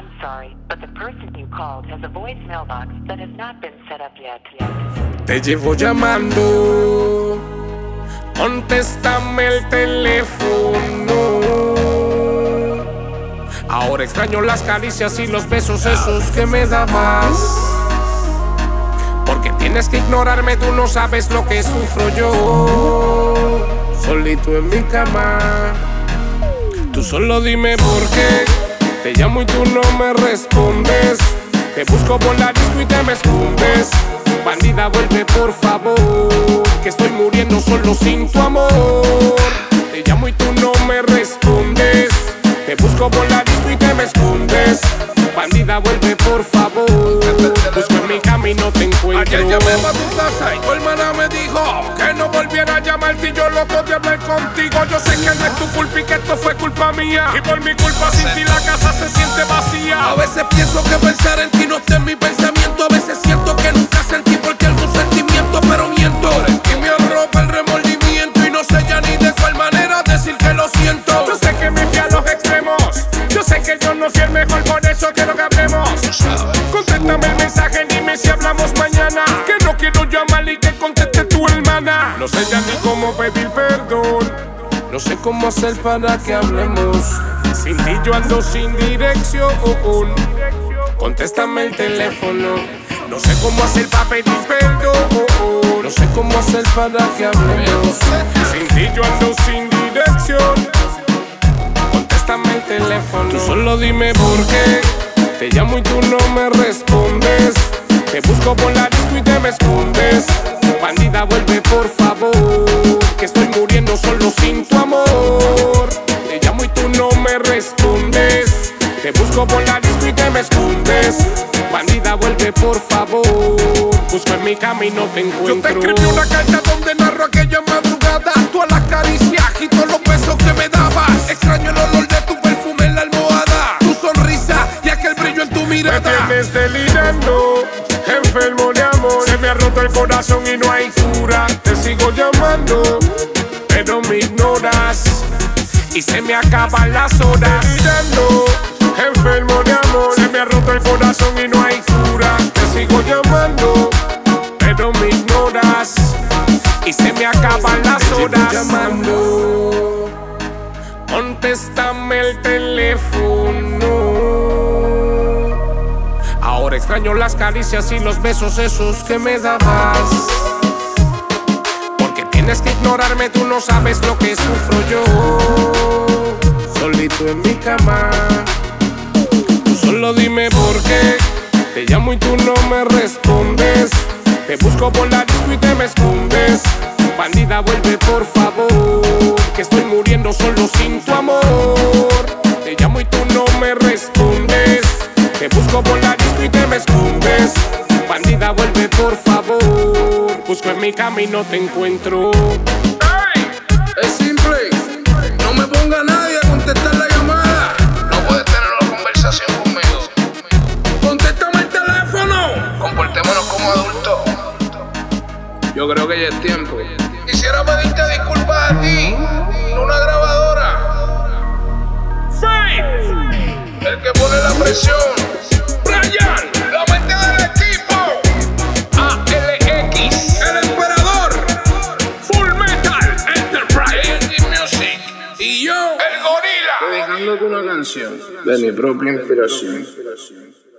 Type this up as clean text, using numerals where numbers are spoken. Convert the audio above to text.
I'm sorry, but the person you called has a voicemail box that has not been set up yet. Te llevo llamando, contéstame el teléfono. Ahora extraño las caricias y los besos esos que me dabas. Porque tienes que ignorarme, tú no sabes lo que sufro yo. Solito en mi cama. Tú solo dime por qué. Te llamo y tú no me respondes. Te busco por la disco y te me escondes. Bandida, vuelve por favor, que estoy muriendo solo sin tu amor. Te llamo y tú no me respondes. Te busco por la disco y te me escondes. Bandida, vuelve por favor. Busco en mi camino, te encuentro. Ayer llamé pa' tu casa y tu hermana me dijo que no volviera a llamarte y yo loco de hablar contigo. Yo sé que no es tu culpa y que esto fue culpa mía. Y por mi culpa sin ti la casa se siente vacía. A veces pienso que pensar en ti no está en mi pensamiento. A veces siento que nunca sentí porque algún sentimiento, pero miento. Y me arropa el remordimiento y no sé ya ni de cuál manera decir que lo siento. Yo sé que me fui a los extremos. Yo sé que yo no fui el mejor, por eso quiero que hablemos. Contéstame el mensaje, dime si hablamos mañana. Que no quiero llamar y que conteste tu hermana. No sé ya ni cómo pedir perdón. No sé cómo hacer para que hablemos. Sin ti yo ando sin dirección. Contéstame el teléfono. No sé cómo hacer para pedir perdón. No sé cómo hacer para que hablemos. Sin ti yo ando sin dirección. Contéstame el teléfono. Tú solo dime por qué. Te llamo y tú no me respondes. Te busco por la disco y te me escondes. Bandida, vuelve por favor, que estoy muriendo solo sin tu amor. Te llamo y tú no me respondes. Te busco por la disco y te me escondes. Bandida, vuelve por favor. Busco en mi camino, te encuentro. Yo te escribí una carta donde narro aquella madrugada. Todas las caricias y todos los besos que me dabas. Extraño el olor de tu perfume en la almohada, tu sonrisa y aquel brillo en tu mirada. Me tienes delirando, enfermo de amor. Se me ha roto el corazón y no hay cura. Te sigo llamando, pero me ignoras y se me acaban las horas. Delirando, enfermo de amor. Se me ha roto el corazón y no hay cura. Te sigo llamando, pero me ignoras y se me acaban las horas. Te llamando, contéstame el teléfono. Ahora extraño las caricias y los besos esos que me dabas. Porque tienes que ignorarme, tú no sabes lo que sufro yo. Solito en mi cama. Tú solo dime por qué. Te llamo y tú no me respondes. Te busco por la disco y te me escondes. Bandida, vuelve por favor, que estoy muriendo solo sin tu amor. Te llamo y tú no me respondes. Te busco por la disco y te me escondes. Bandida, vuelve por favor. Busco en mi camino, te encuentro. ¡Ey! Es simple. No me ponga nadie a contestar la llamada. No puedes tener una conversación conmigo. Contéstame el teléfono. Comportémonos como adultos. Yo creo que ya es tiempo. Quisiera pedirte disculpas a ti, no una grabadora. Faith, El que pone la presión. Brian, La mente del equipo. ALX, el emperador. Full Metal Enterprise. ANG Music. Y yo, El gorila. dejándote una canción de mi propia inspiración.